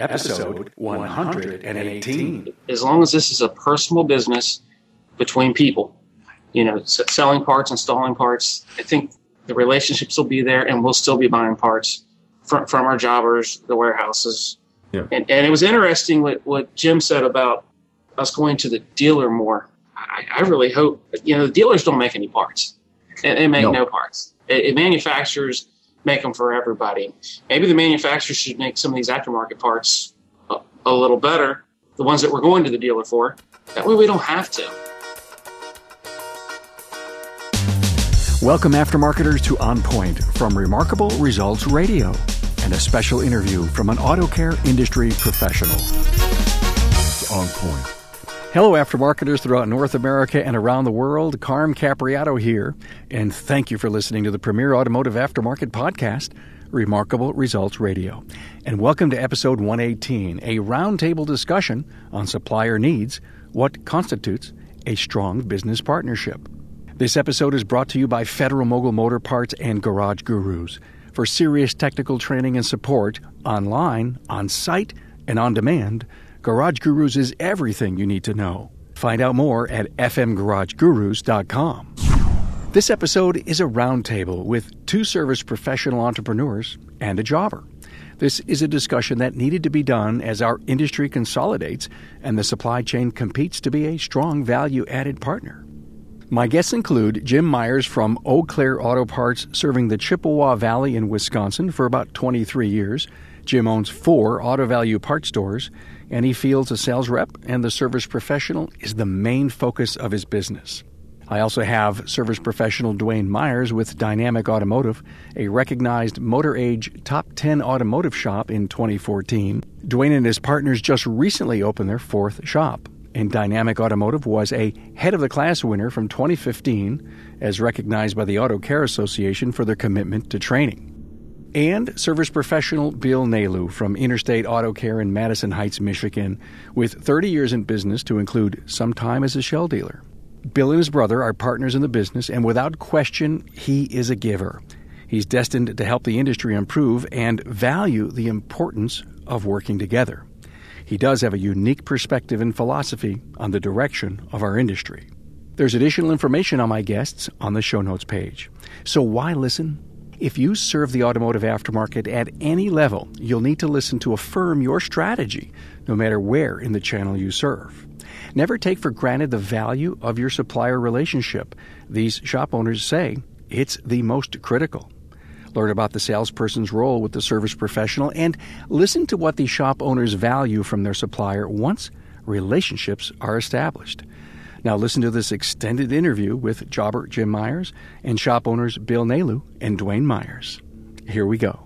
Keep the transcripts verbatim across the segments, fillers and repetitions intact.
Episode one hundred eighteen. As long as this is a personal business between people, you know, selling parts, installing parts, I think the relationships will be there, and we'll still be buying parts from, from our jobbers, the warehouses. Yeah. And, and it was interesting what, what Jim said about us going to the dealer more. I, I really hope, you know, the dealers don't make any parts. They, they make no, no parts. It, it manufacturers make them for everybody. Maybe the manufacturers should make some of these aftermarket parts a, a little better, the ones that we're going to the dealer for. That way we don't have to. Welcome, aftermarketers, to On Point from Remarkable Results Radio and a special interview from an auto care industry professional. On Point. Hello, aftermarketers throughout North America and around the world. Carm Capriato here, and thank you for listening to the premier automotive aftermarket podcast, Remarkable Results Radio. And welcome to episode one eighteen, a roundtable discussion on supplier needs, what constitutes a strong business partnership. This episode is brought to you by Federal Mogul Motor Parts and Garage Gurus. For serious technical training and support, online, on-site, and on-demand, Garage Gurus is everything you need to know. Find out more at f m garage gurus dot com. This episode is a roundtable with two service professional entrepreneurs and a jobber. This is a discussion that needed to be done as our industry consolidates and the supply chain competes to be a strong value-added partner. My guests include Jim Myers from Eau Claire Auto Parts, serving the Chippewa Valley in Wisconsin for about twenty-three years. Jim owns four Auto Value Parts stores, and he fields a sales rep, and the service professional is the main focus of his business. I also have service professional Dwayne Myers with Dynamic Automotive, a recognized Motor Age Top ten automotive shop in twenty fourteen. Dwayne and his partners just recently opened their fourth shop, and Dynamic Automotive was a head-of-the-class winner from twenty fifteen, as recognized by the Auto Care Association for their commitment to training. And service professional Bill Nalu from Interstate Auto Care in Madison Heights, Michigan, with thirty years in business to include some time as a Shell dealer. Bill and his brother are partners in the business, and without question, he is a giver. He's destined to help the industry improve and value the importance of working together. He does have a unique perspective and philosophy on the direction of our industry. There's additional information on my guests on the show notes page. So why listen? If you serve the automotive aftermarket at any level, you'll need to listen to affirm your strategy, no matter where in the channel you serve. Never take for granted the value of your supplier relationship. These shop owners say it's the most critical. Learn about the salesperson's role with the service professional and listen to what the shop owners value from their supplier once relationships are established. Now listen to this extended interview with jobber Jim Myers and shop owners Bill Nalu and Dwayne Myers. Here we go.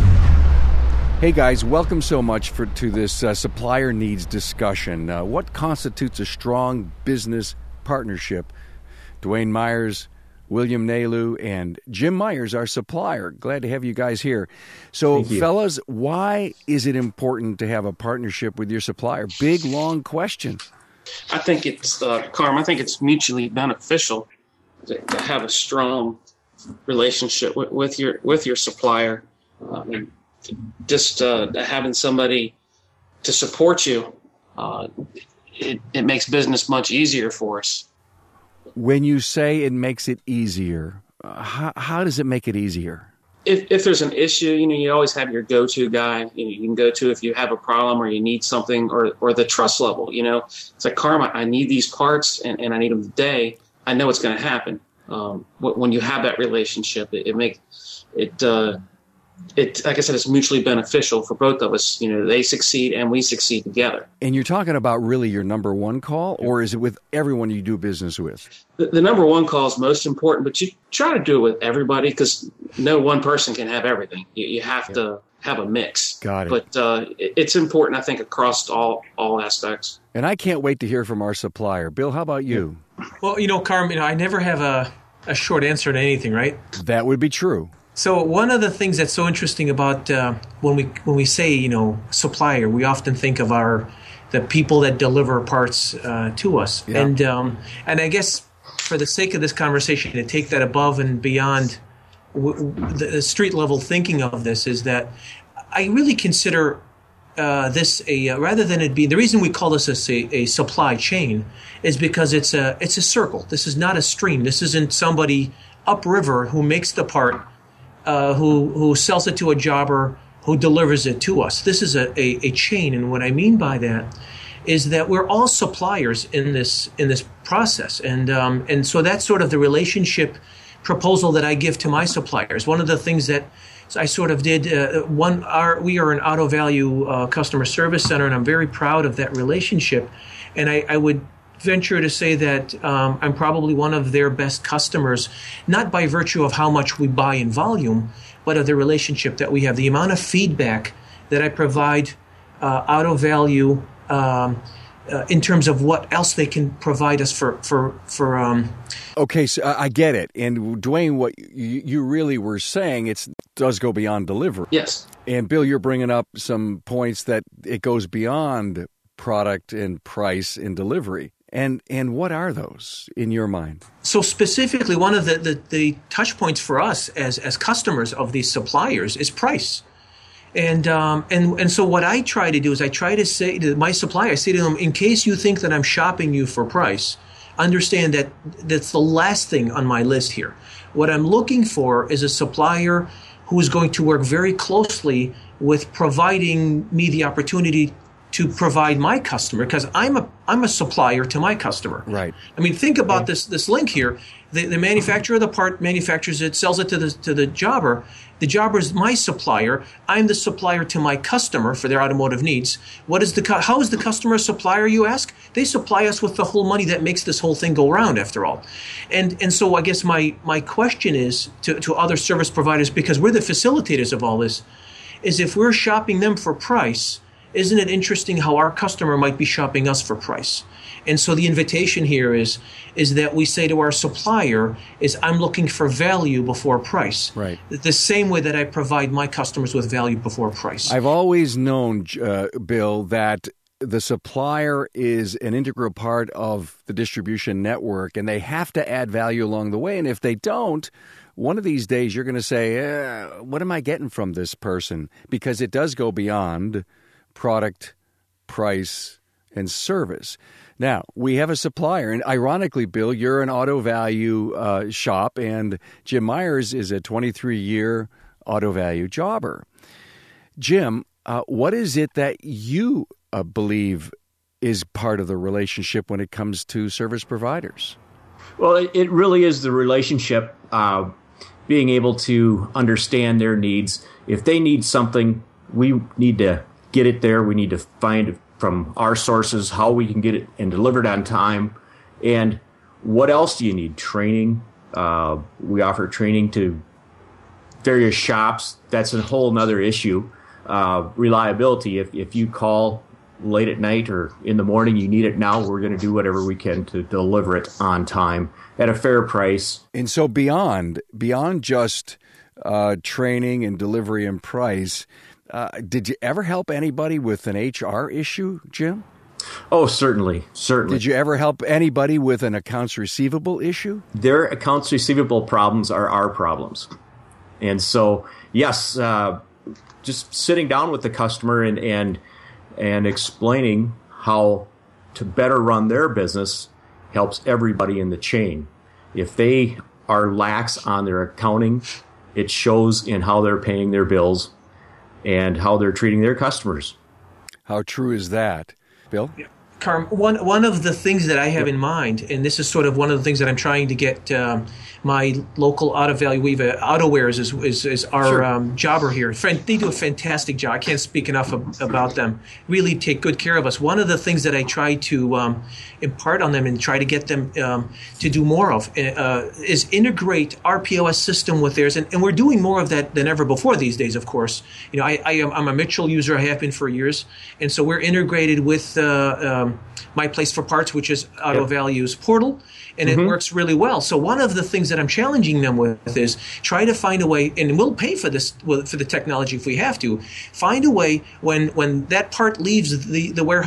Hey guys, welcome so much for to this uh, supplier needs discussion. Uh, what constitutes a strong business partnership? Dwayne Myers, William Nalu, and Jim Myers, our supplier. Glad to have you guys here. So, fellas, why is it important to have a partnership with your supplier? Big, long question. I think it's, uh, Carm, I think it's mutually beneficial to, to have a strong relationship with, with your with your supplier. Uh, and just uh, having somebody to support you, uh, it, it makes business much easier for us. When you say it makes it easier, uh, how, how does it make it easier? If, if there's an issue, you know, you always have your go-to guy you, know, you can go to if you have a problem or you need something, or, or the trust level, you know. It's like, Karma, I need these parts and, and I need them today. I know it's going to happen. Um, when you have that relationship, it, it makes it, uh, it, like I said, it's mutually beneficial for both of us. You know, they succeed and we succeed together. And you're talking about really your number one call, or is it with everyone you do business with? The, the number one call is most important, but you try to do it with everybody because no one person can have everything. You, you have yeah. to have a mix. Got it. But uh, it, it's important, I think, across all all aspects. And I can't wait to hear from our supplier. Bill, how about you? Well, you know, Carm, you know, I never have a, a short answer to anything, right? That would be true. So one of the things that's so interesting about uh, when we when we say, you know, supplier, we often think of our the people that deliver parts uh, to us, yeah. and um, and I guess for the sake of this conversation, to take that above and beyond w- w- the street level thinking of this is that I really consider uh, this a uh, rather than it be the reason we call this a, a supply chain is because it's a it's a circle. This is not a stream. This isn't somebody upriver who makes the part, uh, who who sells it to a jobber who delivers it to us. This is a, a, a chain, and what I mean by that is that we're all suppliers in this in this process, and um, and so that's sort of the relationship proposal that I give to my suppliers. One of the things that I sort of did, uh, one, our, we are an Auto Value uh, customer service center, and I'm very proud of that relationship. And I, I would venture to say that um, I'm probably one of their best customers, not by virtue of how much we buy in volume, but of the relationship that we have, the amount of feedback that I provide uh, Auto Value um, uh, in terms of what else they can provide us for for for. Um, okay, so I get it, and Dwayne, what you, you really were saying, it does go beyond delivery. Yes, and Bill, you're bringing up some points that it goes beyond product and price and delivery. And and what are those in your mind? So specifically, one of the, the, the touch points for us as as customers of these suppliers is price. And um and and so what I try to do is I try to say to my supplier, I say to them, in case you think that I'm shopping you for price, understand that that's the last thing on my list here. What I'm looking for is a supplier who is going to work very closely with providing me the opportunity to provide my customer, because I'm a I'm a supplier to my customer. Right. I mean, think about this this link here. The, the manufacturer of the part manufactures it, sells it to the to the jobber. The jobber is my supplier. I'm the supplier to my customer for their automotive needs. What is the how is the customer a supplier, you ask? They supply us with the whole money that makes this whole thing go round, after all. And and so I guess my my question is to, to other service providers, because we're the facilitators of all this, is if we're shopping them for price, isn't it interesting how our customer might be shopping us for price? And so the invitation here is is that we say to our supplier is I'm looking for value before price. Right. The same way that I provide my customers with value before price. I've always known, uh, Bill, that the supplier is an integral part of the distribution network, and they have to add value along the way. And if they don't, one of these days you're going to say, eh, what am I getting from this person? Because it does go beyond product, price, and service. Now, we have a supplier, and ironically, Bill, you're an Auto Value uh, shop, and Jim Myers is a twenty-three-year Auto Value jobber. Jim, uh, what is it that you uh, believe is part of the relationship when it comes to service providers? Well, it, it really is the relationship, uh, being able to understand their needs. If they need something, we need to get it there. We need to find from our sources how we can get it and deliver it on time. And what else do you need? Training. Uh, we offer training to various shops. That's a whole nother issue. Uh, reliability. If, if you call late at night or in the morning, you need it now, we're going to do whatever we can to deliver it on time at a fair price. And so beyond, beyond just uh, training and delivery and price, Uh, did you ever help anybody with an H R issue, Jim? Oh, certainly, certainly. Did you ever help anybody with an accounts receivable issue? Their accounts receivable problems are our problems. And so, yes, uh, just sitting down with the customer and, and, and explaining how to better run their business helps everybody in the chain. If they are lax on their accounting, it shows in how they're paying their bills and how they're treating their customers. How true is that, Bill? Yeah. Carm, one one of the things that I have in mind, and this is sort of one of the things that I'm trying to get um, my local Auto Value, we've uh, AutoWares is, is is our Sure. um, jobber here. They do a fantastic job. I can't speak enough of, about them. Really take good care of us. One of the things that I try to um, impart on them and try to get them um, to do more of uh, is integrate our P O S system with theirs, and, and we're doing more of that than ever before these days. Of course, you know I, I am I'm a Mitchell user. I have been for years, and so we're integrated with. Uh, um, My Place for Parts, which is Auto Yep. Value's portal, and Mm-hmm. it works really well. So one of the things that I'm challenging them with is try to find a way, and we'll pay for this for the technology if we have to, find a way when when that part leaves the, the warehouse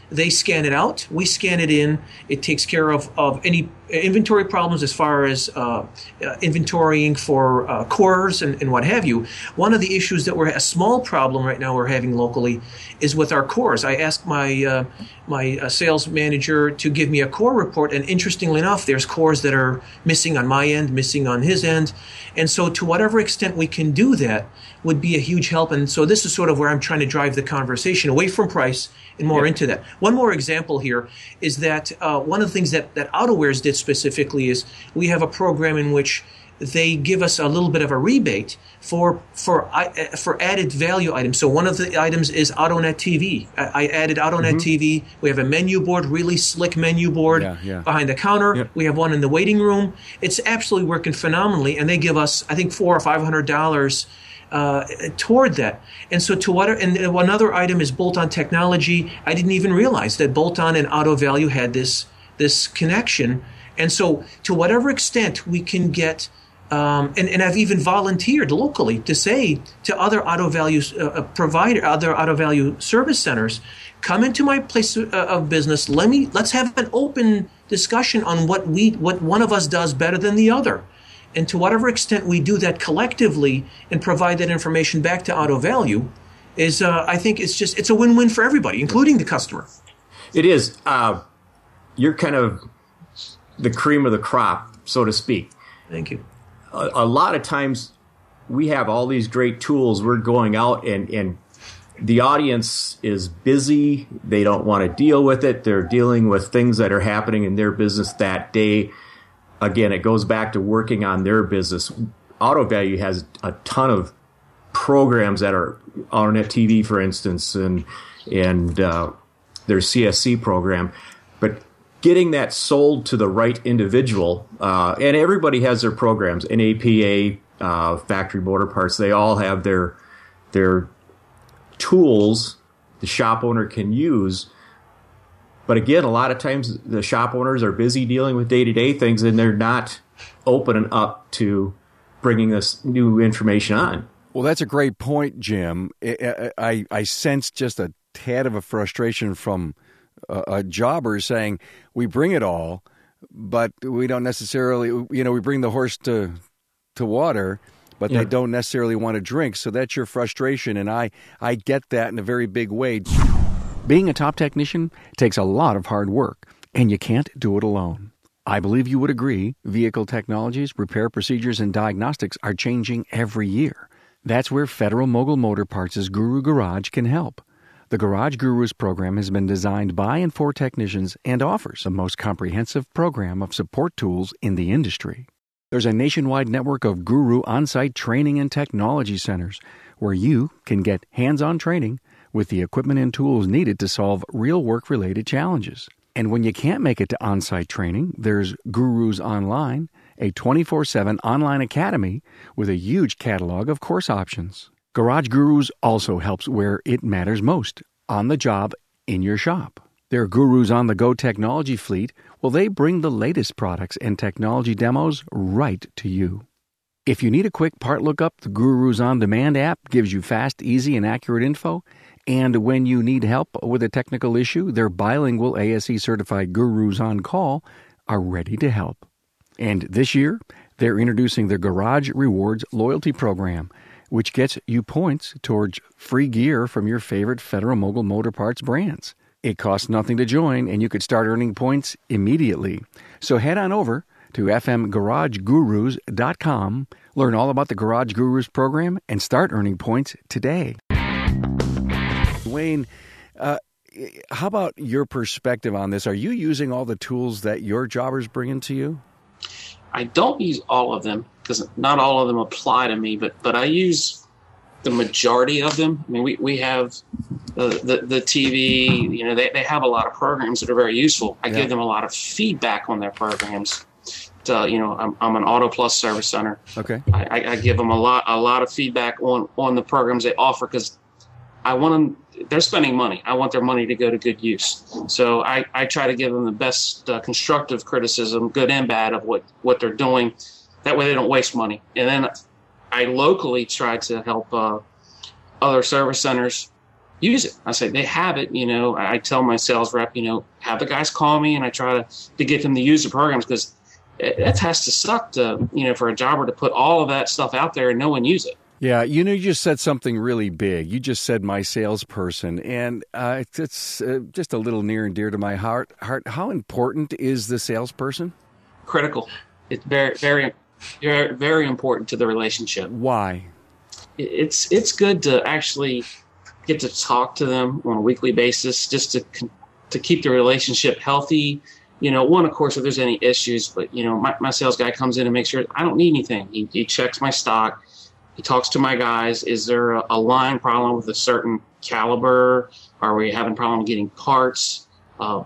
They scan it out. We scan it in. It takes care of, of any inventory problems as far as uh, uh, inventorying for uh, cores and, and what have you. One of the issues that we're a small problem right now we're having locally is with our cores. I asked my uh, my uh, sales manager to give me a core report, and interestingly enough, there's cores that are missing on my end, missing on his end, and so to whatever extent we can do that would be a huge help. And so this is sort of where I'm trying to drive the conversation away from price and more yeah. into that. One more example here is that uh, one of the things that, that AutoWares did specifically is we have a program in which they give us a little bit of a rebate for for uh, for added value items. So one of the items is AutoNet T V. I, I added AutoNet mm-hmm. T V. We have a menu board, really slick menu board yeah, yeah. behind the counter. Yep. We have one in the waiting room. It's absolutely working phenomenally, and they give us, I think, four or five hundred dollars uh, toward that. And so to what? And another item is Bolt-On Technology. I didn't even realize that Bolt-On and AutoValue had this this connection. And so to whatever extent we can get. Um, and, and I've even volunteered locally to say to other auto value uh, provider, other auto value service centers, come into my place of, uh, of business. Let me let's have an open discussion on what we what one of us does better than the other, and to whatever extent we do that collectively and provide that information back to Auto Value, is uh, I think it's just it's a win-win for everybody, including the customer. It is. Uh, you're kind of the cream of the crop, so to speak. Thank you. A, a lot of times we have all these great tools. We're going out and, and the audience is busy. They don't want to deal with it. They're dealing with things that are happening in their business that day. Again, it goes back to working on their business. AutoValue has a ton of programs that are AutoNet T V, for instance, and and uh, their C S C program. But getting that sold to the right individual, uh, and everybody has their programs. N A P A, uh, Factory Motor Parts, they all have their their tools the shop owner can use. But again, a lot of times the shop owners are busy dealing with day-to-day things, and they're not open up to bringing this new information on. Well, that's a great point, Jim. I, I, I sense just a tad of a frustration from a, a jobber saying, we bring it all, but we don't necessarily, you know, we bring the horse to to water, but yeah. they don't necessarily want to drink. So that's your frustration, and I, I get that in a very big way. Being a top technician takes a lot of hard work, and you can't do it alone. I believe you would agree, vehicle technologies, repair procedures, and diagnostics are changing every year. That's where Federal Mogul Motor Parts' Guru Garage can help. The Garage Gurus program has been designed by and for technicians and offers the most comprehensive program of support tools in the industry. There's a nationwide network of Guru on-site training and technology centers where you can get hands-on training with the equipment and tools needed to solve real work-related challenges. And when you can't make it to on-site training, there's Gurus Online, a twenty-four seven online academy with a huge catalog of course options. Garage Gurus also helps where it matters most, on the job, in your shop. Their Gurus on the Go technology fleet, well, they bring the latest products and technology demos right to you. If you need a quick part lookup, the Gurus On Demand app gives you fast, easy, and accurate info. And when you need help with a technical issue, their bilingual A S E-certified Gurus On Call are ready to help. And this year, they're introducing their Garage Rewards loyalty program, which gets you points towards free gear from your favorite Federal Mogul Motor Parts brands. It costs nothing to join, and you could start earning points immediately. So head on over to f m garage gurus dot com, learn all about the Garage Gurus program, and start earning points today. Wayne, uh, how about your perspective on this? Are you using all the tools that your jobbers bring into you? I don't use all of them because not all of them apply to me, but but I use the majority of them. I mean, we, we have the, the, the T V, you know, they, they have a lot of programs that are very useful. I yeah. give them a lot of feedback on their programs. To, you know, I'm, I'm an Auto Plus service center. Okay. I, I give them a lot a lot of feedback on, on the programs they offer because I want them. They're spending money. I want their money to go to good use. So I, I try to give them the best uh, constructive criticism, good and bad, of what, what they're doing. That way they don't waste money. And then I locally try to help uh, other service centers use it. I say they have it. You know, I tell my sales rep, you know, have the guys call me, and I try to, to get them to use the programs, because it, it has to suck to, you know, for a jobber to put all of that stuff out there and no one use it. Yeah, you know, you just said something really big. You just said my salesperson, and uh, it's, it's uh, just a little near and dear to my heart. Heart. How important is the salesperson? Critical. It's very, very, very, very important to the relationship. Why? It's it's good to actually get to talk to them on a weekly basis, just to to keep the relationship healthy. You know, one, of course, if there's any issues, but, you know, my, my sales guy comes in and makes sure I don't need anything. He, he checks my stock. He talks to my guys. Is there a, a line problem with a certain caliber? Are we having a problem getting parts? Uh,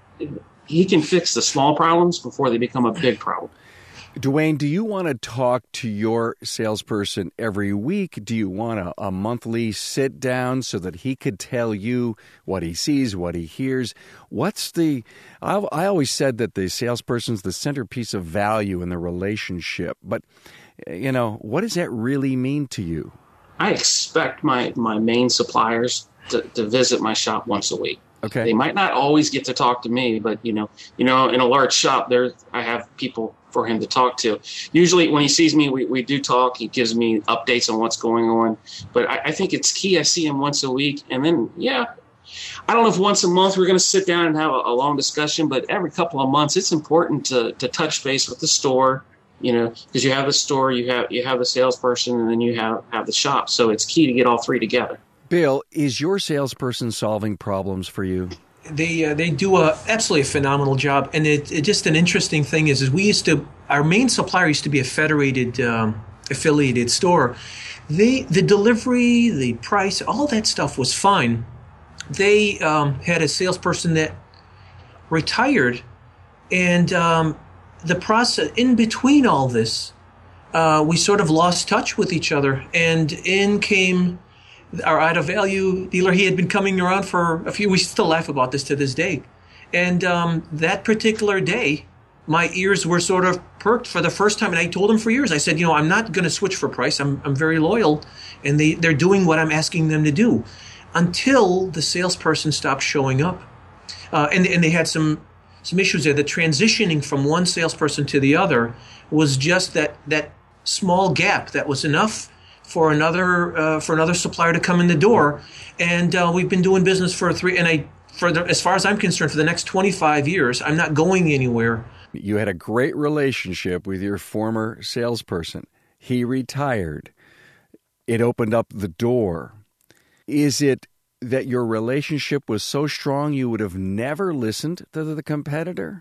he can fix the small problems before they become a big problem. Dwayne, do you want to talk to your salesperson every week? Do you want a, a monthly sit down so that he could tell you what he sees, what he hears? What's the, I, I always said that the salesperson's the centerpiece of value in the relationship, but you know, what does that really mean to you? I expect my, my main suppliers to, to visit my shop once a week. Okay. They might not always get to talk to me, but, you know, you know, in a large shop, there I have people for him to talk to. Usually when he sees me, we, we do talk. He gives me updates on what's going on. But I, I think it's key. I see him once a week. And then, yeah, I don't know if once a month we're going to sit down and have a, a long discussion, but every couple of months it's important to, to touch base with the store. You know, because you have the store, you have you have the salesperson, and then you have, have the shop. So it's key to get all three together. Bill, is your salesperson solving problems for you? They uh, they do a absolutely a phenomenal job, and it, it just an interesting thing is is we used to our main supplier used to be a federated um, affiliated store. They the delivery, the price, all that stuff was fine. They um, had a salesperson that retired, and um, the process in between all this, uh, we sort of lost touch with each other, and in came our out of value dealer. He had been coming around for a few. We still laugh about this to this day, and um, that particular day, my ears were sort of perked for the first time. And I told him for years, I said, you know, I'm not going to switch for price. I'm I'm very loyal, and they they're doing what I'm asking them to do, until the salesperson stopped showing up, uh, and and they had some. Some issues there. The transitioning from one salesperson to the other was just that that small gap that was enough for another uh, for another supplier to come in the door. And uh, we've been doing business for three. And I, for the, as far as I'm concerned, for the next twenty-five years, I'm not going anywhere. You had a great relationship with your former salesperson. He retired. It opened up the door. Is it that your relationship was so strong you would have never listened to the competitor?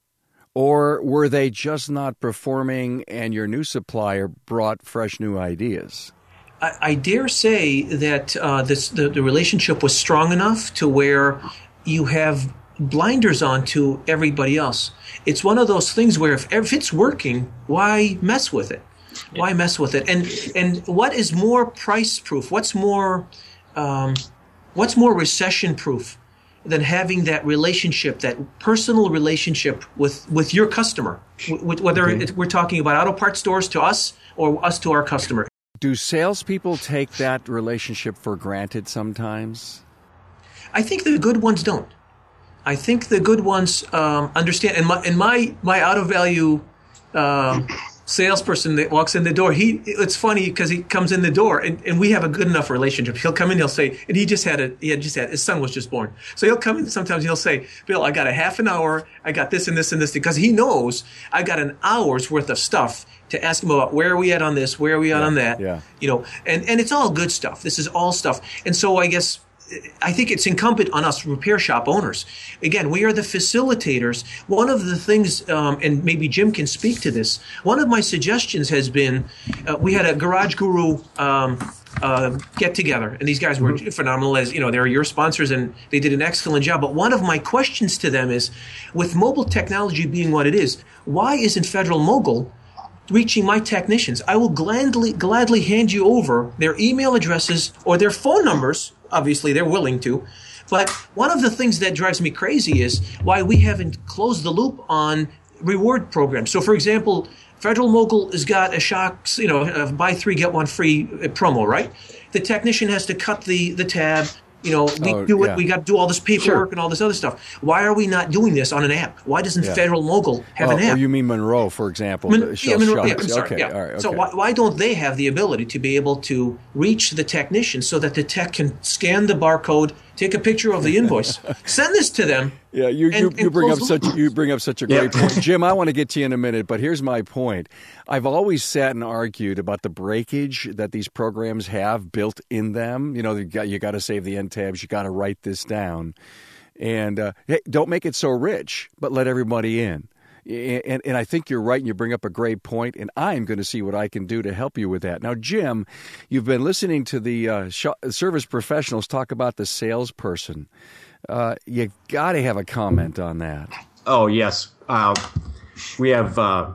Or were they just not performing and your new supplier brought fresh new ideas? I, I dare say that uh, this, the, the relationship was strong enough to where you have blinders on to everybody else. It's one of those things where if, if it's working, why mess with it? Why mess with it? And, and what is more price proof? What's more... Um, What's more recession-proof than having that relationship, that personal relationship with, with your customer, with, whether mm-hmm. it, we're talking about auto parts stores to us or us to our customer? Do salespeople take that relationship for granted sometimes? I think the good ones don't. I think the good ones um, understand. And my, and my, my out-of-value um, salesperson that walks in the door, he it's funny because he comes in the door and, and we have a good enough relationship. He'll come in, he'll say, and he just had a he had just had his son was just born. So he'll come in sometimes he'll say, Bill, I got a half an hour, I got this and this and this, because he knows I got an hour's worth of stuff to ask him about where are we at on this, where are we at yeah, on that. Yeah. You know, and, and it's all good stuff. This is all stuff. And so I guess I think it's incumbent on us repair shop owners. Again, we are the facilitators. One of the things, um, and maybe Jim can speak to this, one of my suggestions has been, uh, we had a Garage Guru um, uh, get-together, and these guys were mm-hmm. phenomenal. As you know, they're your sponsors, and they did an excellent job. But one of my questions to them is, with mobile technology being what it is, why isn't Federal Mogul reaching my technicians? I will gladly gladly hand you over their email addresses or their phone numbers. Obviously, they're willing to. But one of the things that drives me crazy is why we haven't closed the loop on reward programs. So, for example, Federal Mogul has got a shock, you know, a buy three, get one free promo, right? The technician has to cut the, the tab, You know, we oh, do it. Yeah. We got to do all this paperwork Sure. and all this other stuff. Why are we not doing this on an app? Why doesn't Yeah. Federal Mogul have oh, an app? Or you mean Monroe, for example? Mon- the yeah, Shell Monroe- yeah, shops. I'm sorry. Okay, yeah. all right, okay. So why, why don't they have the ability to be able to reach the technician so that the tech can scan the barcode, take a picture of the invoice, send this to them? Yeah, you, and, you, and you bring up close such loop. you bring up such a great point, Jim. I want to get to you in a minute, but here's my point. I've always sat and argued about the breakage that these programs have built in them. You know, you got you got to save the end tabs, you got to write this down, and uh, hey, don't make it so rich, but let everybody in. And, and I think you're right, and you bring up a great point, and I'm going to see what I can do to help you with that. Now, Jim, you've been listening to the uh, sh- service professionals talk about the salesperson. Uh, you got to have a comment on that. Oh, yes. Uh, we have uh,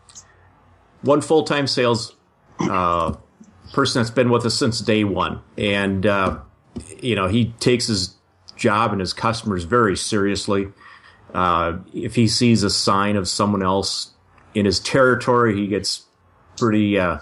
one full-time sales uh, person that's been with us since day one. And, uh, you know, he takes his job and his customers very seriously. Uh, if he sees a sign of someone else in his territory, he gets pretty uh,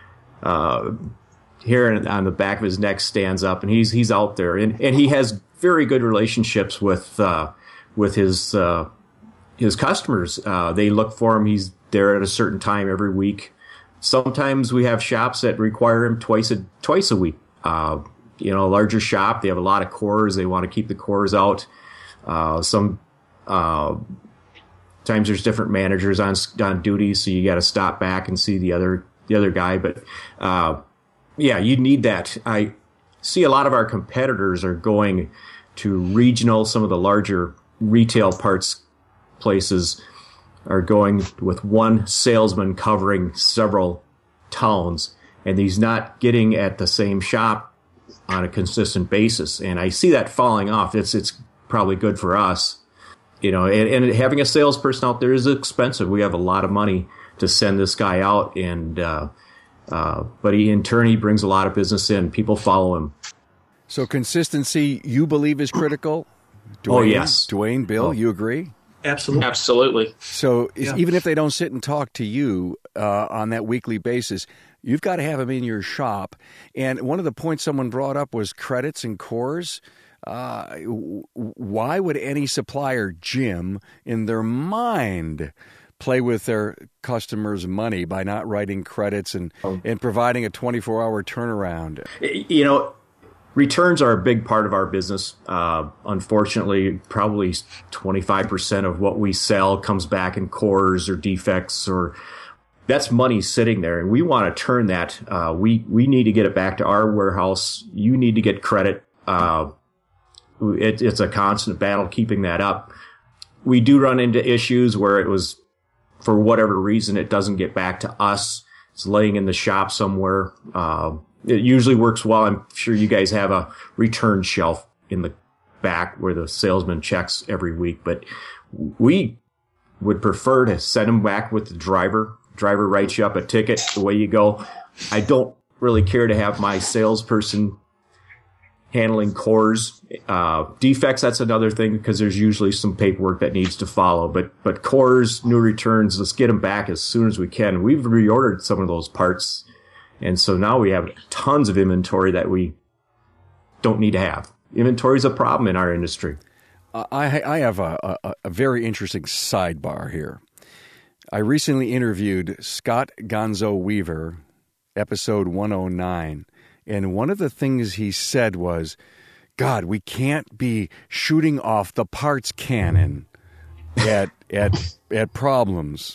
uh, hair on the back of his neck stands up, and he's he's out there, and, and he has very good relationships with uh, with his uh, his customers. Uh, they look for him. He's there at a certain time every week. Sometimes we have shops that require him twice a twice a week. Uh, you know, a larger shop, they have a lot of cores. They want to keep the cores out. Uh, some uh, times there's different managers on on duty, so you got to stop back and see the other the other guy. But uh, yeah, you need that. I see a lot of our competitors are going to regional, some of the larger retail parts places are going with one salesman covering several towns, and he's not getting at the same shop on a consistent basis. And I see that falling off. It's it's probably good for us. You know, and, and having a salesperson out there is expensive. We have a lot of money to send this guy out, and uh, uh, but he in turn he brings a lot of business in. People follow him. So consistency, you believe, is critical? Dwayne, Oh, yes. Dwayne, Bill, Oh. you agree? Absolutely. Absolutely. So is- Yeah. even if they don't sit and talk to you uh, on that weekly basis, you've got to have them in your shop. And one of the points someone brought up was credits and cores. Uh, w- why would any supplier, Jim, in their mind play with their customers' money by not writing credits and, Oh. and providing a twenty-four hour turnaround? You know, returns are a big part of our business. Uh, unfortunately, probably twenty-five percent of what we sell comes back in cores or defects, or that's money sitting there, and we want to turn that. Uh, we we need to get it back to our warehouse. You need to get credit. Uh, it, it's a constant battle keeping that up. We do run into issues where it was, for whatever reason, it doesn't get back to us. It's laying in the shop somewhere. Uh, It usually works well. I'm sure you guys have a return shelf in the back where the salesman checks every week, but we would prefer to send them back with the driver. Driver writes you up a ticket, away you go. I don't really care to have my salesperson handling cores. Uh, defects, that's another thing, because there's usually some paperwork that needs to follow. But but cores, new returns, let's get them back as soon as we can. We've reordered some of those parts, and so now we have tons of inventory that we don't need to have. Inventory is a problem in our industry. Uh, I, I have a, a, a very interesting sidebar here. I recently interviewed Scott Gonzo Weaver, episode one oh nine, and one of the things he said was, God, we can't be shooting off the parts cannon at at at problems.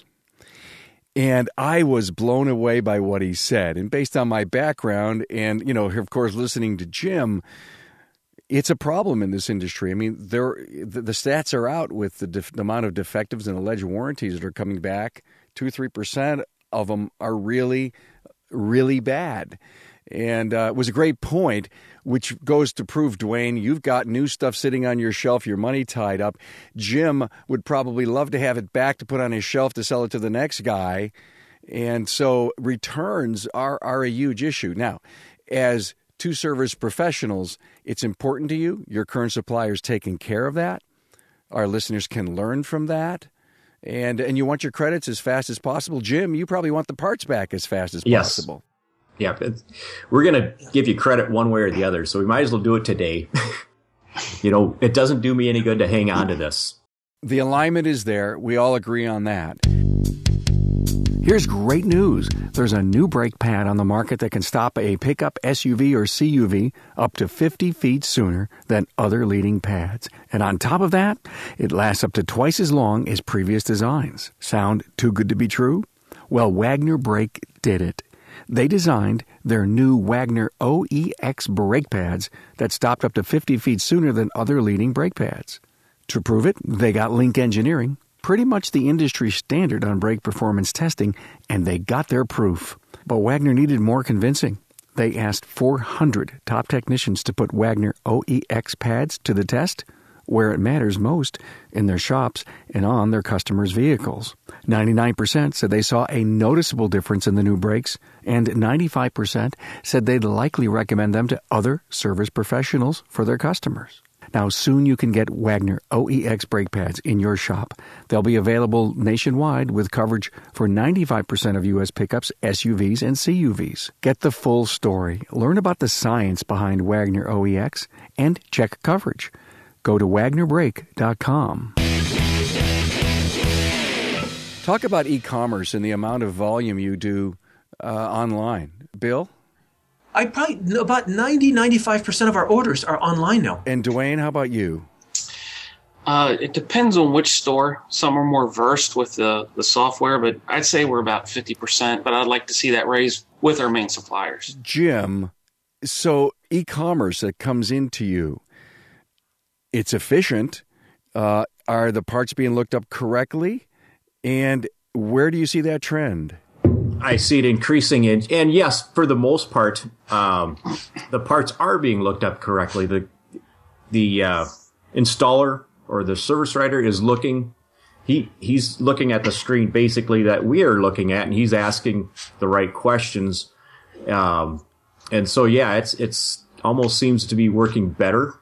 And I was blown away by what he said. And based on my background and, you know, of course, listening to Jim, it's a problem in this industry. I mean, there the, the stats are out with the, def, the amount of defectives and alleged warranties that are coming back. Two, three percent of them are really, really bad. And uh, it was a great point, which goes to prove, Dwayne, you've got new stuff sitting on your shelf, your money tied up. Jim would probably love to have it back to put on his shelf to sell it to the next guy. And so returns are, are a huge issue. Now, as two service professionals, it's important to you. Your current supplier's taking care of that. Our listeners can learn from that. And and you want your credits as fast as possible. Jim, you probably want the parts back as fast as Yes. possible. Yeah, we're going to give you credit one way or the other, so we might as well do it today. You know, it doesn't do me any good to hang on to this. The alignment is there. We all agree on that. Here's great news. There's a new brake pad on the market that can stop a pickup S U V or C U V up to fifty feet sooner than other leading pads. And on top of that, it lasts up to twice as long as previous designs. Sound too good to be true? Well, Wagner Brake did it. They designed their new Wagner O E X brake pads that stopped up to fifty feet sooner than other leading brake pads. To prove it, they got Link Engineering, pretty much the industry standard on brake performance testing, and they got their proof. But Wagner needed more convincing. They asked four hundred top technicians to put Wagner O E X pads to the test, where it matters most, in their shops and on their customers' vehicles. ninety-nine percent said they saw a noticeable difference in the new brakes, and ninety-five percent said they'd likely recommend them to other service professionals for their customers. Now, soon you can get Wagner O E X brake pads in your shop. They'll be available nationwide with coverage for ninety-five percent of U S pickups, S U Vs, and C U Vs. Get the full story. Learn about the science behind Wagner O E X and check coverage. Go to wagner brake dot com. Talk about e-commerce and the amount of volume you do uh, online. Bill? I probably, about ninety, ninety-five percent of our orders are online now. And Dwayne, how about you? Uh, it depends on which store. Some are more versed with the, the software, but I'd say we're about fifty percent, but I'd like to see that raised with our main suppliers. Jim, so e-commerce that comes into you, it's efficient. Uh, are the parts being looked up correctly? And where do you see that trend? I see it increasing, in, and yes, for the most part, um, the parts are being looked up correctly. The the uh, installer or the service writer is looking. He he's looking at the screen basically that we are looking at, and he's asking the right questions. Um, and so, yeah, it's it's almost seems to be working better.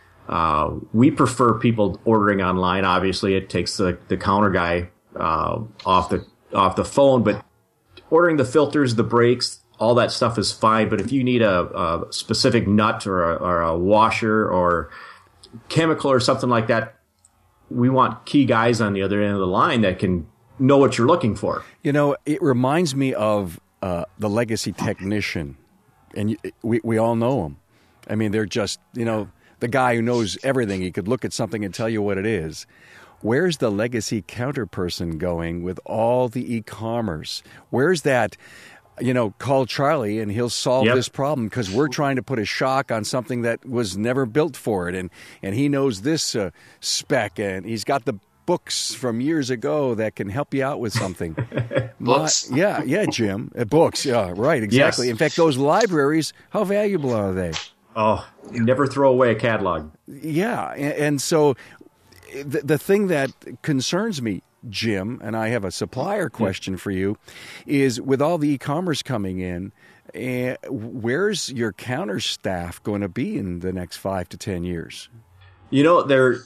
Uh, we prefer people ordering online. Obviously, it takes the the counter guy uh, off the off the phone, but ordering the filters, the brakes, all that stuff is fine. But if you need a, a specific nut or a, or a washer or chemical or something like that, we want key guys on the other end of the line that can know what you're looking for. You know, it reminds me of uh, the legacy technician, and we we all know them. I mean, they're just, you know, the guy who knows everything. He could look at something and tell you what it is. Where's the legacy counter person going with all the e-commerce? Where's that, you know, call Charlie and he'll solve yep. this problem because we're trying to put a shock on something that was never built for it. And, and he knows this uh, spec, and he's got the books from years ago that can help you out with something. Books? My, yeah, yeah, Jim. Uh, books, yeah, right, exactly. Yes. In fact, those libraries, how valuable are they? Oh, never throw away a catalog. Yeah, and, and so the, the thing that concerns me, Jim, and I have a supplier question for you, is with all the e-commerce coming in, uh, where's your counter staff going to be in the next five to ten years? You know, they're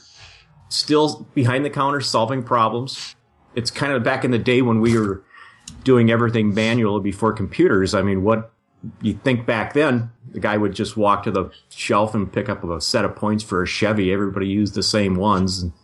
still behind the counter solving problems. It's kind of back in the day when we were doing everything manual before computers. I mean, what you think back then, the guy would just walk to the shelf and pick up a set of points for a Chevy. Everybody used the same ones. And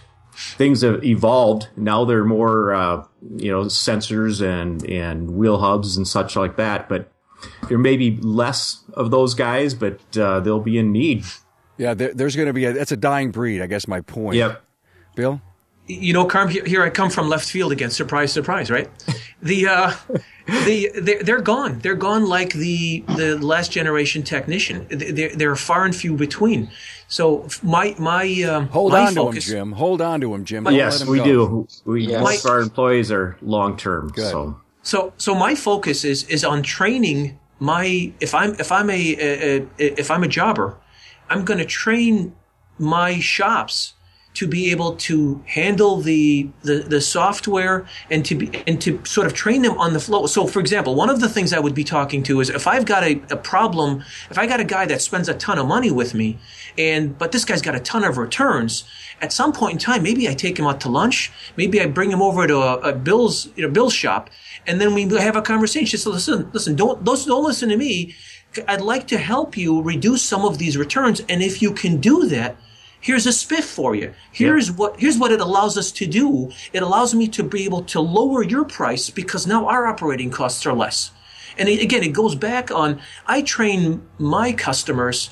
things have evolved. Now they're more, uh, you know, sensors and, and wheel hubs and such like that. But there may be less of those guys, but uh, they'll be in need. Yeah, there, there's going to be a, that's a dying breed, I guess my point. Yep. Bill? You know, Carm, here, here I come from left field again. Surprise, surprise, right? The uh, the they're, they're gone. They're gone like the the last generation technician. They're, they're far and few between. So my my um, hold my on focus, to him, Jim. Hold on to him, Jim. My, yes, him we go. do. We Yes. most of our employees are long term. So So so my focus is is on training my if I'm if I'm a, a, a if I'm a jobber, I'm going to train my shops to be able to handle the, the, the software and to be, and to sort of train them on the flow. So, for example, one of the things I would be talking to is if I've got a, a problem, if I got a guy that spends a ton of money with me, and but this guy's got a ton of returns, at some point in time, maybe I take him out to lunch, maybe I bring him over to a, a Bill's, you know, Bill's shop, and then we have a conversation. So listen, listen, don't, don't, don't listen to me. I'd like to help you reduce some of these returns, and if you can do that, here's a spiff for you. Here's yep. what here's what it allows us to do. It allows me to be able to lower your price because now our operating costs are less. And it, again, it goes back on I train my customers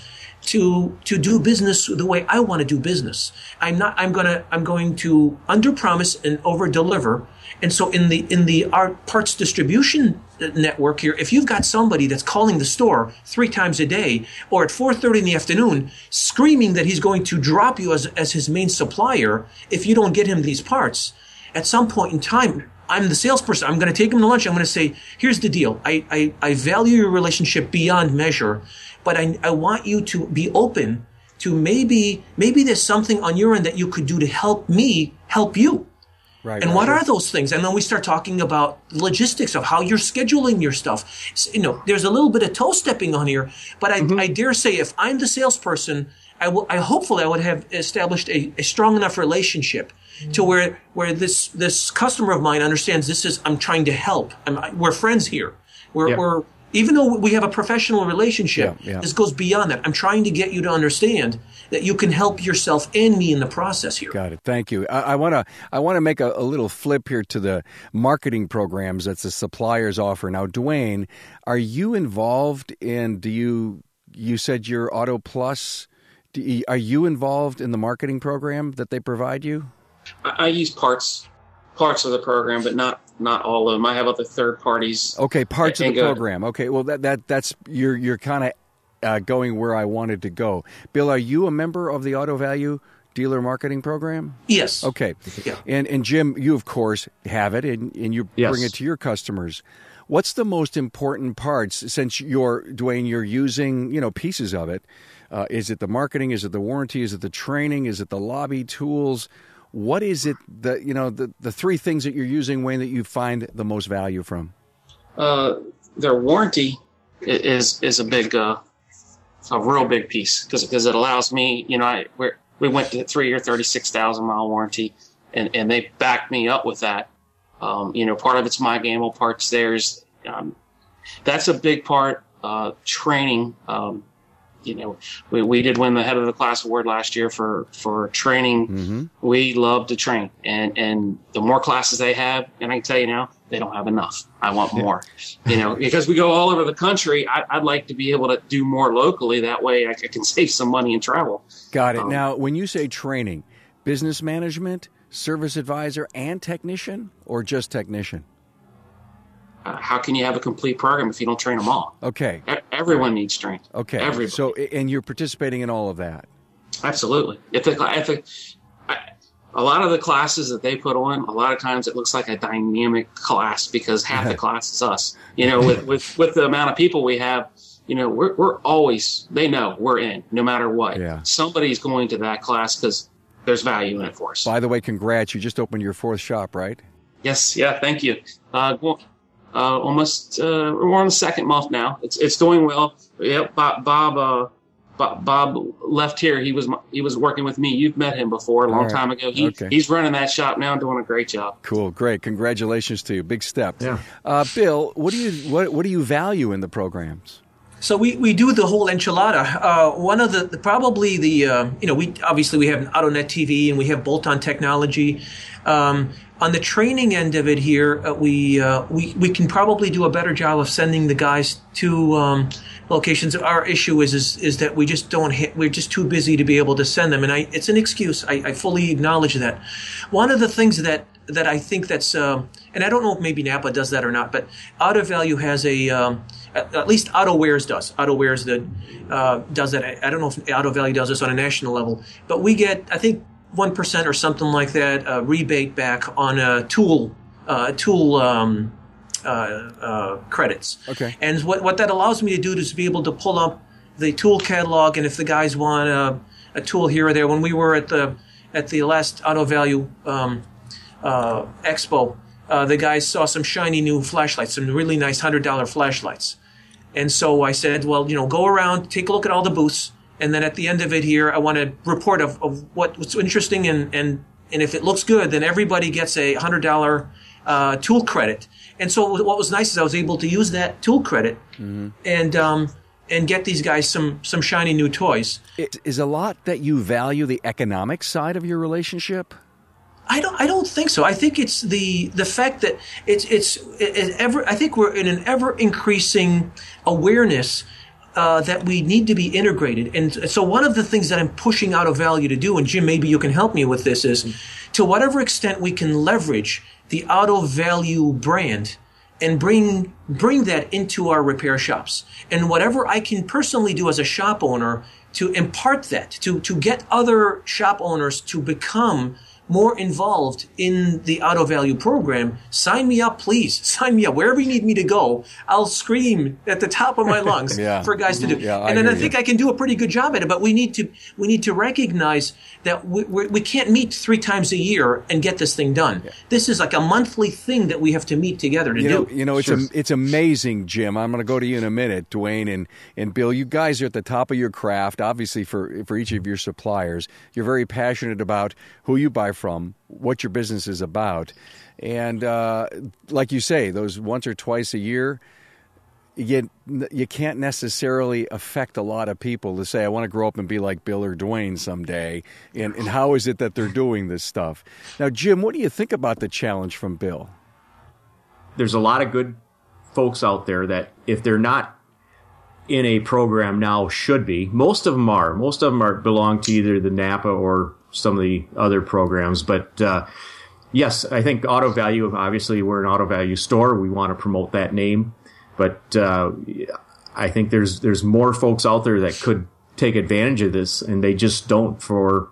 to to do business the way I want to do business. I'm not I'm gonna I'm going to underpromise and overdeliver. And so in the in the our parts distribution network here, if you've got somebody that's calling the store three times a day or at four thirty in the afternoon screaming that he's going to drop you as as his main supplier if you don't get him these parts, at some point in time, I'm the salesperson. I'm going to take him to lunch. I'm going to say, here's the deal. I, I, I value your relationship beyond measure, but I, I want you to be open to maybe maybe there's something on your end that you could do to help me help you. Right, and right. What are those things? And then we start talking about logistics of how you're scheduling your stuff. So, you know, there's a little bit of toe stepping on here, but I, mm-hmm. I dare say if I'm the salesperson, I will. I hopefully I would have established a, a strong enough relationship mm-hmm. to where where this this customer of mine understands this is I'm trying to help. I'm, we're friends here. We're yeah. we're even though we have a professional relationship, yeah, yeah. this goes beyond that. I'm trying to get you to understand that you can help yourself and me in the process here. Got it. Thank you. I want to I want to make a, a little flip here to the marketing programs that the suppliers offer. Now, Dwayne, are you involved in, do you, you said you're Auto Plus. Do you, are you involved in the marketing program that they provide you? I, I use parts parts of the program, but not not all of them. I have other third parties. Okay, parts of the program. Okay, well, that that that's you're you're kind of Uh, going where I wanted to go. Bill, are you a member of the Auto Value Dealer Marketing Program? Yes. Okay. Yeah. And and Jim, you of course have it, and, and you yes. bring it to your customers. What's the most important parts, since you're, Dwayne, you're using, you know, pieces of it? Uh, is it the marketing? Is it the warranty? Is it the training? Is it the lobby tools? What is it that, you know, the, the three things that you're using, Wayne, that you find the most value from? Uh, their warranty is is a big uh a real big piece because because it allows me, you know, I we're, we went to three year, thirty-six thousand mile warranty, and, and they backed me up with that. Um, you know, part of it's my gamble, parts theirs. Um, that's a big part. Uh, training. Um, you know, we we did win the head of the class award last year for for training. Mm-hmm. We love to train, and and the more classes they have, and I can tell you now, they don't have enough. I want more, you know, because we go all over the country. I, I'd like to be able to do more locally. That way I can save some money in travel. Got it. Um, now, when you say training, business management, service advisor, and technician, or just technician? Uh, how can you have a complete program if you don't train them all? Okay. E- everyone needs training. Okay. Everybody. So, and you're participating in all of that? Absolutely. If the, if the, I, a lot of the classes that they put on, a lot of times it looks like a dynamic class because half the class is us. You know, with, with, with the amount of people we have, you know, we're, we're always, they know we're in no matter what. Yeah. Somebody's going to that class because there's value in it for us. By the way, congrats. You just opened your fourth shop, right? Yes. Yeah. Thank you. Uh, well, uh, almost, uh, we're on the second month now. It's, it's doing well. Yep. Bob, Bob, uh, Bob left here. He was he was working with me. You've met him before a long right. time ago. He, okay. He's running that shop now and doing a great job. Cool, great. Congratulations to you. Big step. Yeah. Uh, Bill, what do you what what do you value in the programs? So we, we do the whole enchilada. Uh, one of the, the probably the uh, you know we obviously we have an AutoNet T V and we have bolt-on technology. Um, on the training end of it here, uh, we uh, we we can probably do a better job of sending the guys to um, locations. Our issue is, is is that we just don't hit, we're just too busy to be able to send them, and I it's an excuse. I, I fully acknowledge that. One of the things that that I think that's uh, and I don't know if maybe Napa does that or not, but Auto Value has a um, at, at least AutoWares does. AutoWares that uh, does that. I, I don't know if Auto Value does this on a national level, but we get I think one percent or something like that uh, rebate back on a tool uh, tool. Um, Uh, uh, credits. Okay. And what, what that allows me to do is be able to pull up the tool catalog, and if the guys want a, a tool here or there, when we were at the at the last Auto Value um, uh, Expo, uh, the guys saw some shiny new flashlights, some really nice one hundred dollars flashlights. And so I said, well, you know, go around, take a look at all the booths, and then at the end of it here, I want a report of, of what, what's interesting, and, and, and if it looks good, then everybody gets a one hundred dollars uh, tool credit. And so what was nice is I was able to use that tool credit mm-hmm. and um, and get these guys some some shiny new toys. It is a lot that you value the economic side of your relationship? I don't. I don't think so. I think it's the the fact that it's it's it ever. I think we're in an ever increasing awareness uh, that we need to be integrated. And so one of the things that I'm pushing Auto Value to do, and Jim, maybe you can help me with this, is mm-hmm. to whatever extent we can leverage the Auto Value brand and bring bring that into our repair shops. And whatever I can personally do as a shop owner to impart that, to to get other shop owners to become more involved in the Auto Value program, sign me up, please. Sign me up. Wherever you need me to go, I'll scream at the top of my lungs yeah. for guys to do. Yeah, and then I, I think you. I can do a pretty good job at it, but we need to we need to recognize that we we're, we can't meet three times a year and get this thing done. Yeah. This is like a monthly thing that we have to meet together to you do. Know, you know, it's sure. a, it's amazing, Jim. I'm going to go to you in a minute, Dwayne and, and Bill. You guys are at the top of your craft, obviously, for, for each of your suppliers. You're very passionate about who you buy from, what your business is about. And uh, like you say, those once or twice a year, you, you can't necessarily affect a lot of people to say, I want to grow up and be like Bill or Dwayne someday. And, and how is it that they're doing this stuff? Now, Jim, what do you think about the challenge from Bill? There's a lot of good folks out there that if they're not in a program now should be. Most of them are. Most of them are belong to either the NAPA or some of the other programs. But uh, yes, I think Auto Value, obviously we're an Auto Value store. We want to promote that name. But uh, I think there's there's more folks out there that could take advantage of this, and they just don't for,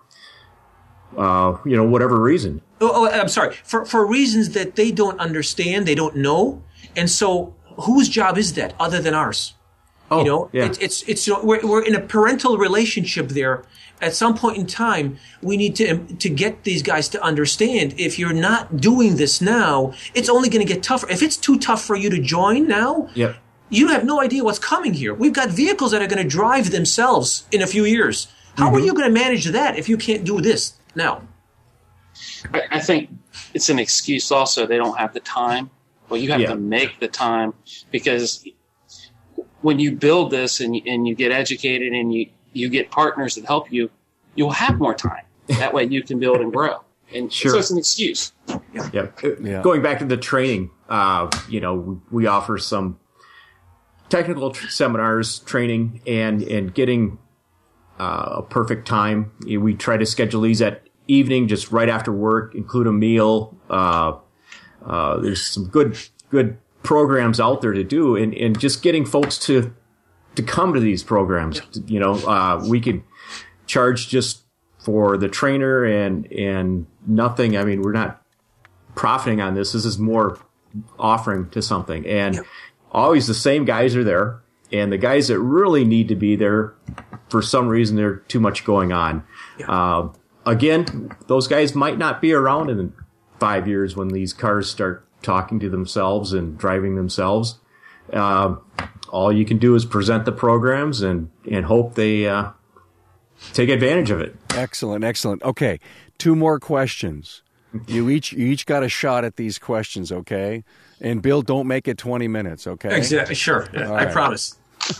uh, you know, whatever reason. Oh, oh, I'm sorry. For for reasons that they don't understand, they don't know. And so whose job is that other than ours? Oh, you know, yeah. it's, it's, it's, you know, we're, we're in a parental relationship there. At some point in time, we need to, to get these guys to understand if you're not doing this now, it's only going to get tougher. If it's too tough for you to join now, yep. you have no idea what's coming here. We've got vehicles that are going to drive themselves in a few years. How mm-hmm. are you going to manage that if you can't do this now? I, I think it's an excuse also. They don't have the time. Well, you have yeah. to make the time, because when you build this and, and you get educated and you, you get partners that help you, you'll have more time. That way you can build and grow. And sure. so it's an excuse. Yeah. Yeah. yeah. Going back to the training, uh, you know, we, we offer some technical tr- seminars, training, and, and getting uh, a perfect time. We try to schedule these at evening, just right after work, include a meal. Uh, uh, there's some good, good programs out there to do, and, and just getting folks to to come to these programs. You know, uh, we could charge just for the trainer and and nothing. I mean, we're not profiting on this. This is more offering to something. And yep. always the same guys are there, and the guys that really need to be there, for some reason, there's too much going on. Yep. Uh, again, those guys might not be around in five years when these cars start talking to themselves and driving themselves. Uh, all you can do is present the programs and, and hope they uh, take advantage of it. Excellent, excellent. Okay, two more questions. You each you each got a shot at these questions, okay? And Bill, don't make it twenty minutes, okay? Exactly. Sure. I right. promise.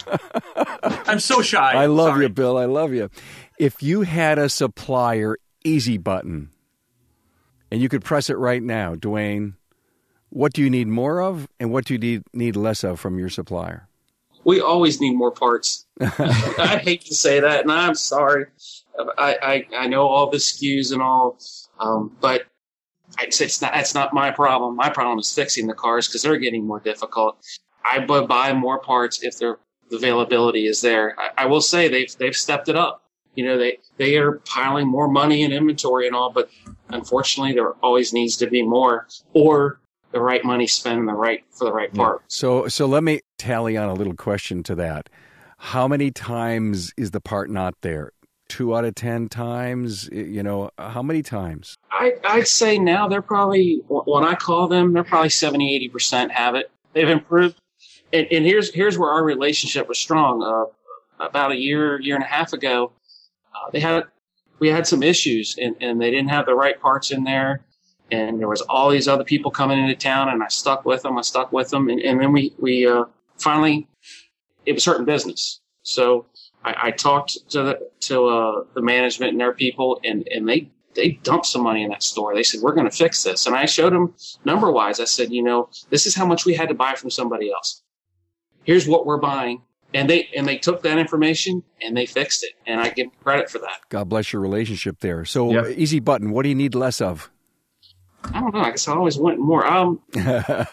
I'm so shy. I love Sorry. you, Bill. I love you. If you had a supplier easy button and you could press it right now, Dwayne, what do you need more of and what do you need, need less of from your supplier? We always need more parts. I hate to say that, and I'm sorry. I, I, I know all the S K Us and all, um, but it's, it's not, that's not my problem. My problem is fixing the cars because they're getting more difficult. I would buy more parts if their availability is there. I, I will say they've they've stepped it up. You know, they, they are piling more money in inventory and all, but unfortunately there always needs to be more, or the right money spent in the right for the right part. Yeah. So so let me tally on a little question to that. How many times is the part not there? two out of ten times? You know, how many times? I, I'd say now they're probably, when I call them, they're probably seventy, eighty percent have it. They've improved. And, and here's here's where our relationship was strong. Uh, about a year, year and a half ago, uh, they had we had some issues, and, and they didn't have the right parts in there. And there was all these other people coming into town, and I stuck with them. I stuck with them. And, and then we, we uh, finally, it was certain business. So I, I talked to the to uh, the management and their people, and, and they, they dumped some money in that store. They said, we're going to fix this. And I showed them number-wise. I said, you know, this is how much we had to buy from somebody else. Here's what we're buying. And they and they took that information and they fixed it. And I give credit for that. God bless your relationship there. So, yep. Easy Button, what do you need less of? I don't know. I guess I always want more. Um, I,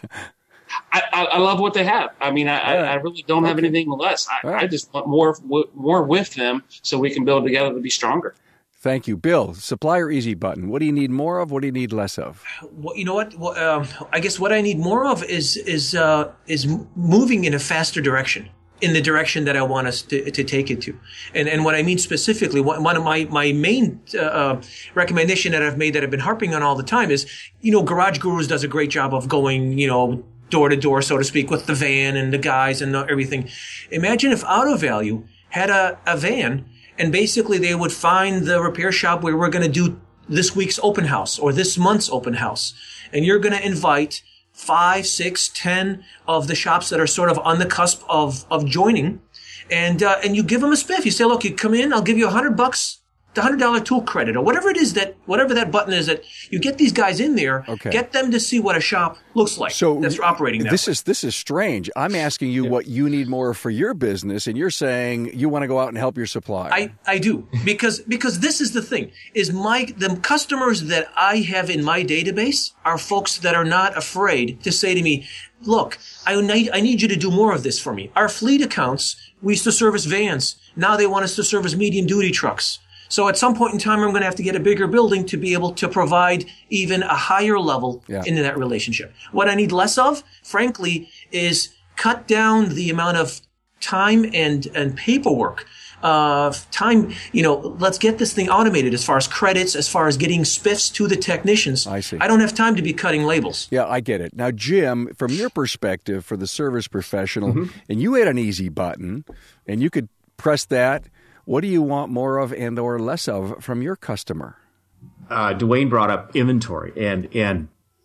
I, I love what they have. I mean, I, yeah. I, I really don't have okay. anything less. I, right. I just want more more with them so we can build together to be stronger. Thank you. Bill, Supplier Easy Button, what do you need more of? What do you need less of? Well, you know what? Well, um, I guess what I need more of is is uh, is moving in a faster direction, in the direction that I want us to, to take it to. And and what I mean specifically, one of my, my main uh, recommendation that I've made that I've been harping on all the time is, you know, Garage Gurus does a great job of going, you know, door to door, so to speak, with the van and the guys and everything. Imagine if Auto Value had a, a van, and basically they would find the repair shop where we're going to do this week's open house or this month's open house. And you're going to invite five, six, ten of the shops that are sort of on the cusp of, of joining. And, uh, and you give them a spiff. You say, look, you come in, I'll give you a hundred bucks, the hundred dollar tool credit, or whatever it is that, whatever that button is that you get these guys in there, okay. get them to see what a shop looks like. So that's operating that this way. is, this is strange. I'm asking you yeah. what you need more for your business, and you're saying you want to go out and help your supplier. I, I do. Because, because this is the thing, is my, the customers that I have in my database are folks that are not afraid to say to me, look, I need, I need you to do more of this for me. Our fleet accounts, we used to service vans. Now they want us to service medium duty trucks. So at some point in time, I'm going to have to get a bigger building to be able to provide even a higher level yeah. into that relationship. What I need less of, frankly, is cut down the amount of time and, and paperwork. Uh, time, you know, let's get this thing automated as far as credits, as far as getting spiffs to the technicians. I see. I don't have time to be cutting labels. Yeah, I get it. Now, Jim, from your perspective for the service professional, mm-hmm. and you had an easy button, and you could press that. What do you want more of and or less of from your customer? Uh, Dwayne brought up inventory, and and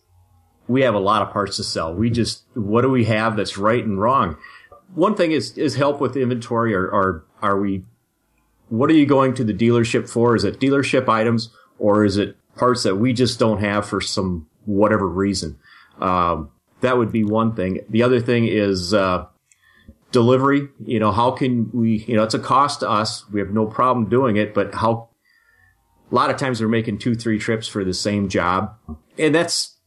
we have a lot of parts to sell. We just, what do we have that's right and wrong? One thing is is help with inventory, or, or are we, what are you going to the dealership for? Is it dealership items, or is it parts that we just don't have for some whatever reason? Um, that would be one thing. The other thing is uh delivery. You know, how can we, you know, it's a cost to us. We have no problem doing it, but how, a lot of times we're making two, three trips for the same job. And that's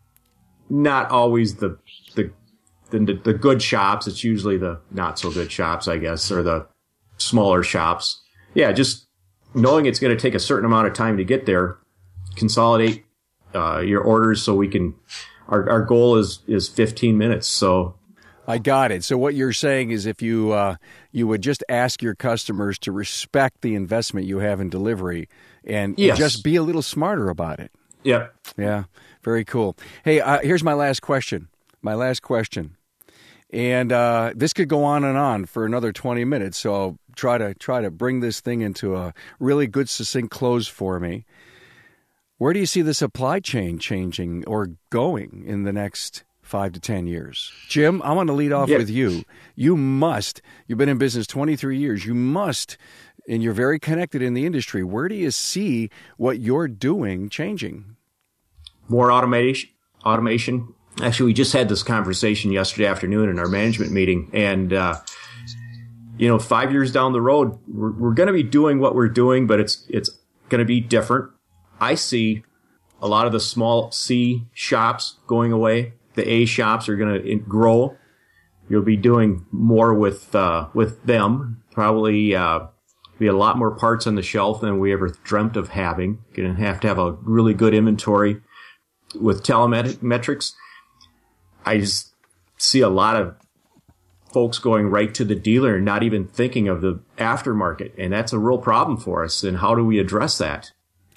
not always the, the, the, the good shops. It's usually the not so good shops, I guess, or the smaller shops. Yeah. Just knowing it's going to take a certain amount of time to get there, consolidate, uh, your orders so we can, our, our goal is, is fifteen minutes. So, I got it. So what you're saying is if you uh, you would just ask your customers to respect the investment you have in delivery and yes. just be a little smarter about it. Yeah. Yeah. Very cool. Hey, uh, here's my last question. My last question. And uh, this could go on and on for another twenty minutes, so I'll try to try to bring this thing into a really good, succinct close for me. Where do you see the supply chain changing or going in the next five to ten years? Jim, I want to lead off yeah. with you. You must, you've been in business twenty-three years, you must, and you're very connected in the industry. Where do you see what you're doing changing? More automation. Automation. Actually, we just had this conversation yesterday afternoon in our management meeting, and uh, you know, five years down the road, we're, we're going to be doing what we're doing, but it's it's going to be different. I see a lot of the small C shops going away. The A shops are going to grow. You'll be doing more with uh, with them. Probably uh, be a lot more parts on the shelf than we ever dreamt of having. You're going to have to have a really good inventory with telemetrics. I just see a lot of folks going right to the dealer and not even thinking of the aftermarket. And that's a real problem for us. And how do we address that?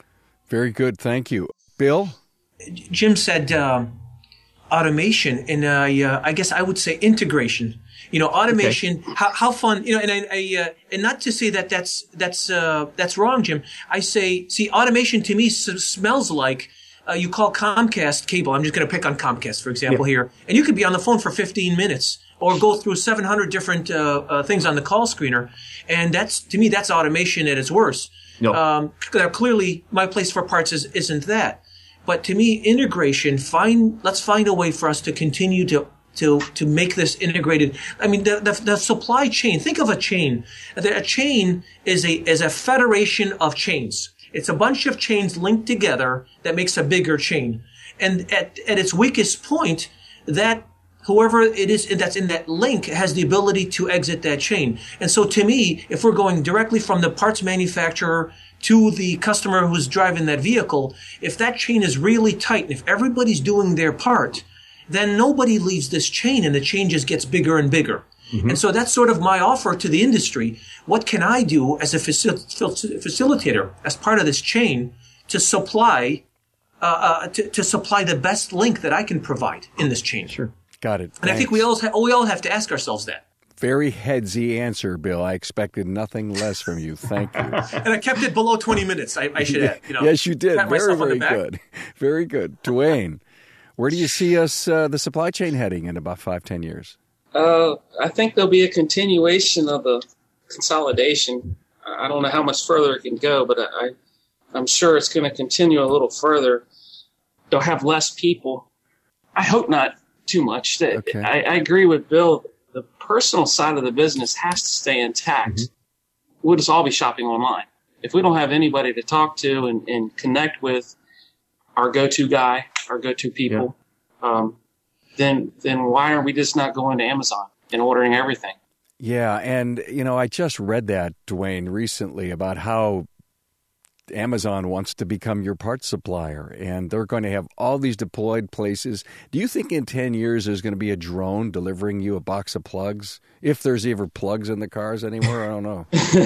Very good. Thank you. Bill? Jim said uh, automation, and uh, uh, I guess I would say integration. You know, automation. Okay. How, how fun? You know, and I, I uh, and not to say that that's that's uh, that's wrong, Jim. I say, see, automation to me s- smells like uh, you call Comcast cable. I'm just going to pick on Comcast, for example, yeah. here, and you could be on the phone for fifteen minutes or go through seven hundred different uh, uh, things on the call screener, and that's to me that's automation at its worst. No. Um, clearly, my place for parts is, isn't that. But to me, integration, find, let's find a way for us to continue to, to, to make this integrated. I mean, the, the, the supply chain, think of a chain. A chain is a, is a federation of chains. It's a bunch of chains linked together that makes a bigger chain. And at, at its weakest point, that whoever it is that's in that link has the ability to exit that chain. And so to me, if we're going directly from the parts manufacturer to the customer who's driving that vehicle, if that chain is really tight and if everybody's doing their part, then nobody leaves this chain and the chain just gets bigger and bigger. Mm-hmm. And so that's sort of my offer to the industry. What can I do as a facil- facilitator, as part of this chain, to supply uh, uh, to, to supply the best link that I can provide in this chain? Sure. Got it. And Thanks. I think we all ha- we all have to ask ourselves that. Very headsy answer, Bill. I expected nothing less from you. Thank you. And I kept it below twenty minutes. I, I should add. You know, yes, you did. Very, very good. Very good. Dwayne, where do you see us, uh, the supply chain, heading in about five, ten years? Uh, I think there'll be a continuation of the consolidation. I don't know how much further it can go, but I, I'm sure it's going to continue a little further. They'll have less people. I hope not too much. Okay. I, I agree with Bill. The personal side of the business has to stay intact. Mm-hmm. We'll just all be shopping online. If we don't have anybody to talk to and, and connect with our go-to guy, our go-to people, yeah. um, then then why are we just not going to Amazon and ordering everything? Yeah, and, you know, I just read that, Dwayne, recently about how Amazon wants to become your parts supplier, and they're going to have all these deployed places. Do you think in ten years there's going to be a drone delivering you a box of plugs? If there's ever plugs in the cars anymore, I don't know.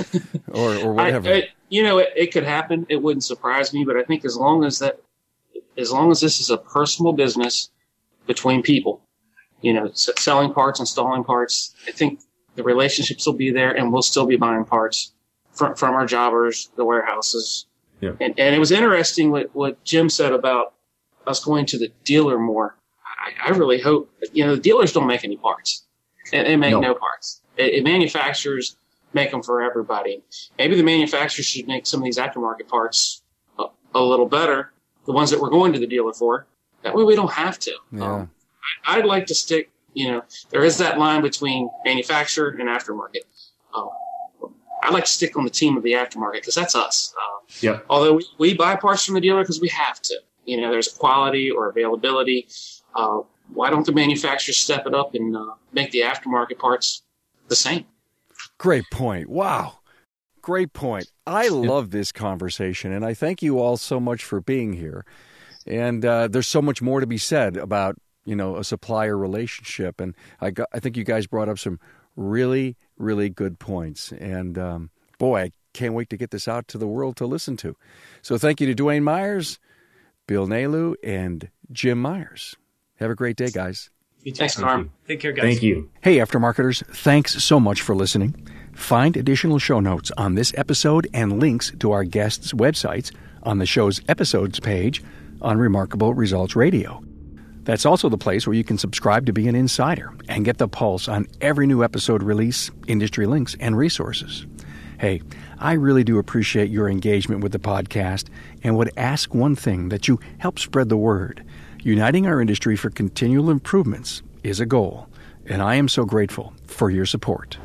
or or whatever. I, I, you know, it, it could happen. It wouldn't surprise me, but I think as long as that, as long as this is a personal business between people, you know, selling parts, installing parts, I think the relationships will be there, and we'll still be buying parts from, from our jobbers, the warehouses. Yeah. And, and it was interesting what, what Jim said about us going to the dealer more. I, I really hope, you know, the dealers don't make any parts. They, they make no, no parts. It, it manufacturers make them for everybody. Maybe the manufacturers should make some of these aftermarket parts a, a little better, the ones that we're going to the dealer for. That way we don't have to. Yeah. Um, I, I'd like to stick, you know, there is that line between manufacturer and aftermarket. Um, I'd like to stick on the team of the aftermarket because that's us. Uh, yeah. Although we, we buy parts from the dealer because we have to. You know, there's quality or availability. Uh, why don't the manufacturers step it up and uh, make the aftermarket parts the same? Great point. Wow. Great point. I love this conversation, and I thank you all so much for being here. And uh, there's so much more to be said about, you know, a supplier relationship. And I, got, I think you guys brought up some really, really good points. And, um, boy, I can't wait to get this out to the world to listen to. So thank you to Dwayne Myers, Bill Nalu, and Jim Myers. Have a great day, guys. Thanks, Norm. Take care, guys. Thank you. Hey, Aftermarketers, thanks so much for listening. Find additional show notes on this episode and links to our guests' websites on the show's episodes page on Remarkable Results Radio. That's also the place where you can subscribe to be an insider and get the pulse on every new episode release, industry links, and resources. Hey, I really do appreciate your engagement with the podcast and would ask one thing, that you help spread the word. Uniting our industry for continual improvements is a goal, and I am so grateful for your support.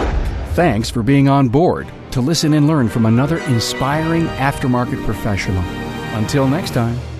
Thanks for being on board to listen and learn from another inspiring aftermarket professional. Until next time.